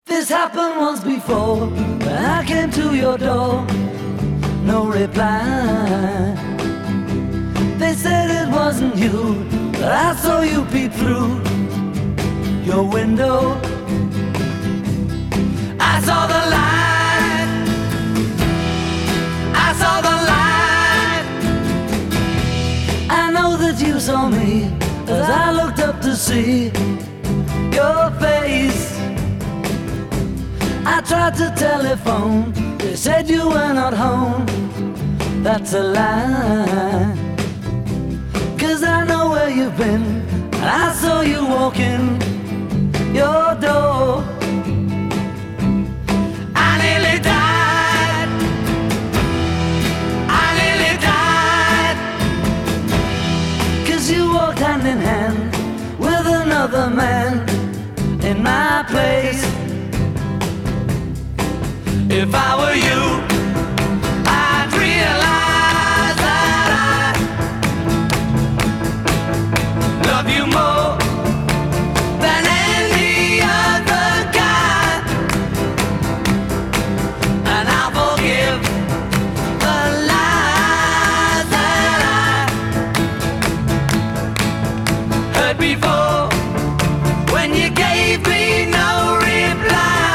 This happened once before, when I came to your door. No reply. They said it wasn't you, but I saw you peep through your window. I saw the light. I saw the light. I know that you saw me as I looked up to see your face. I tried to telephone, they said you were not home. That's a lie, 'cause I know where you've been, and I saw you walking your door. I nearly died. I nearly died, 'cause you walked hand in hand with another man in my place. If I were you, I'd realize that I love you more than any other guy, and I'll forgive the lies that I heard before when you gave me no reply.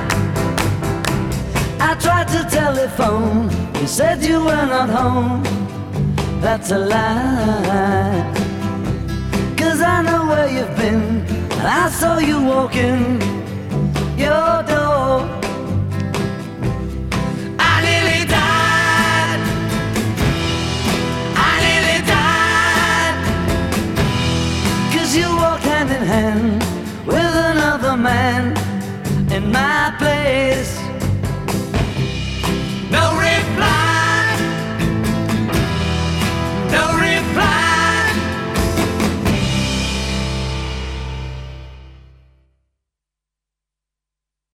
I tried to telephone, you said you were not home. That's a lie, 'cause I know where you've been, and I saw you walking your door. I nearly died. I nearly died, 'cause you walked hand in hand with another man in my place.